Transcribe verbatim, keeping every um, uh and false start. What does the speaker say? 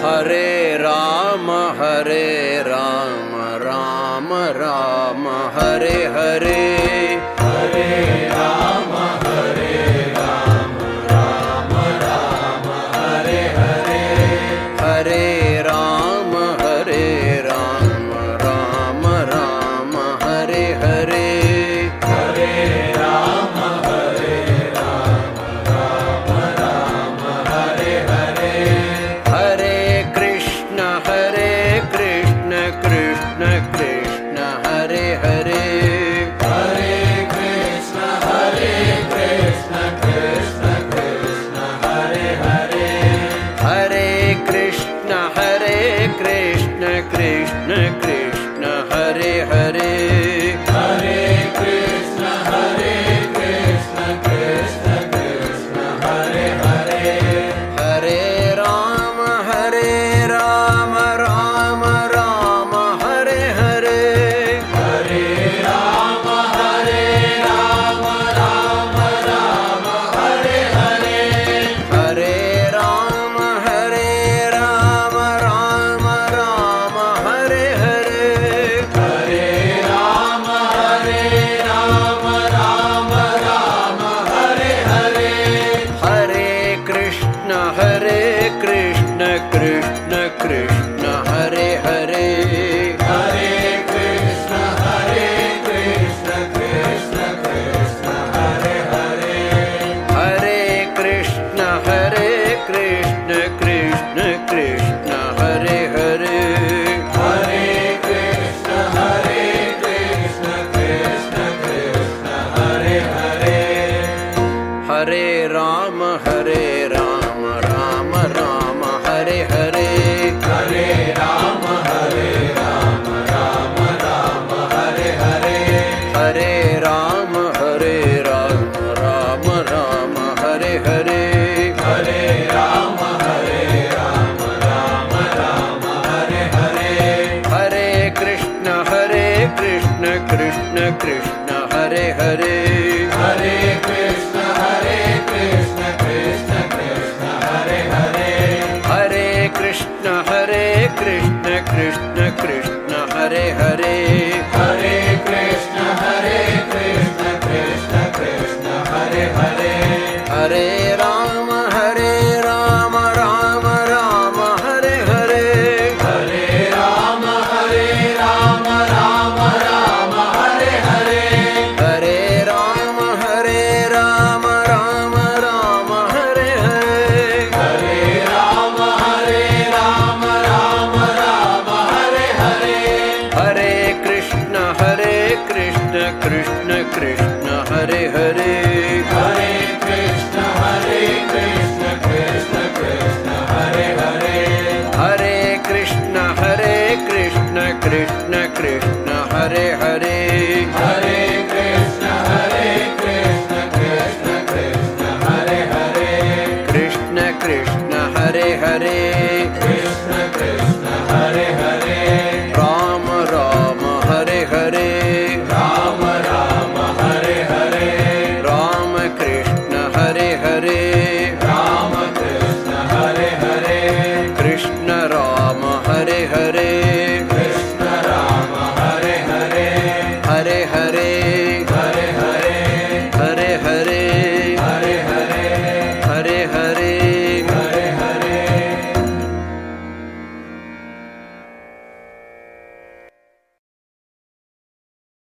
Hare Rama Hare Rama Rama Rama Hare Hare Hare Rama Hare Rama Rama Rama Hare Hare Hare Rama Hare Rama Rama Rama Hare Hare Hare Rama Hare Rama Rama Rama Hare Hare Hare Krishna Hare Krishna Krishna Krishna Hare Hare Hare Krishna Hare Krishna Krishna Krishna Hare Hare Hare Krishna Hare Krishna Krishna Krishna Hare Hare Hare Krishna Hare Krishna Krishna Krishna Hare Hare Hare Rama Hare Rama Rama Rama Hare Hare Hare Rama Hare Rama Rama Rama Hare Hare Hare Rama Hare Rama Rama Rama Hare Hare Hare Rama Hare Rama Rama Rama Hare Hare Hare Krishna Hare Krishna Krishna Krishna Hare Hare Hare Krishna Hare Krishna Krishna Krishna Hare Hare Hare Krishna Hare Krishna Krishna Krishna Hare Hare Hare Krishna Hare Krishna Krishna Krishna Hare Hare Hare Rama Hare Rama Rama Rama Hare Hare Hare Rama Hare Rama Rama Rama Hare Hare Hare Rama Hare Rama Rama Rama Hare Hare Hare Rama Hare Rama Rama Rama Hare Hare Hare Krishna Hare Krishna Krishna Krishna Hare Hare Hare Krishna Hare Krishna Krishna Krishna Hare Hare Hare Krishna Hare Krishna Krishna Krishna Hare Hare Hare Krishna Hare Krishna Krishna Krishna Hare Hare Hare Rama Hare Rama Rama Rama Hare Hare Hare Rama Hare Rama Rama Rama Hare Hare Hare Rama Hare Rama Rama Rama Hare Hare Hare Rama Hare Rama Rama Rama Hare Hare Hare Krishna Hare Krishna Krishna Krishna Hare Hare Hare Krishna Hare Krishna Krishna Krishna Hare Hare Hare Krishna Hare Krishna Krishna Krishna Hare Hare Hare Krishna Hare Krishna Krishna Krishna Hare Hare Krishna Krishna Hare Hare Krishna Krishna Hare Hare Rama Rama Hare Hare Rama Rama Hare Hare Rama Krishna Hare Hare Rama Krishna Hare Hare Krishna Rama Hare Hare Krishna Rama Hare Hare Hare Hare